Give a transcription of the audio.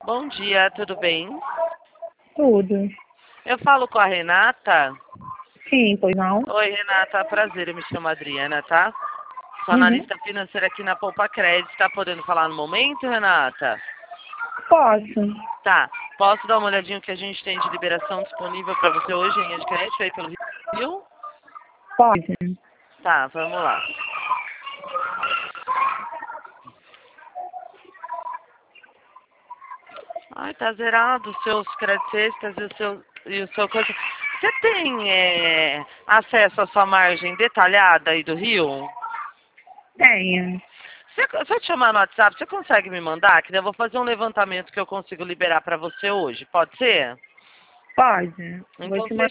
Bom dia, tudo bem? Tudo. Eu falo com a Renata. Sim, pois não? Oi, Renata, prazer, eu me chamo Adriana, tá? Sou Uhum. analista financeira aqui na Poupa Crédito. Tá podendo falar no momento, Renata? Posso. Tá. Posso dar uma olhadinha o que a gente tem de liberação disponível para você hoje em linha de crédito aí pelo Rio? Pode. Tá, vamos lá. Ai, tá zerado os seus créditos extras e o seu coisa. Você tem acesso à sua margem detalhada aí do Rio? Tenho. Se eu te chamar no WhatsApp, você consegue me mandar? Que daí eu vou fazer um levantamento que eu consigo liberar para você hoje. Pode ser? Pode. Vou Então te você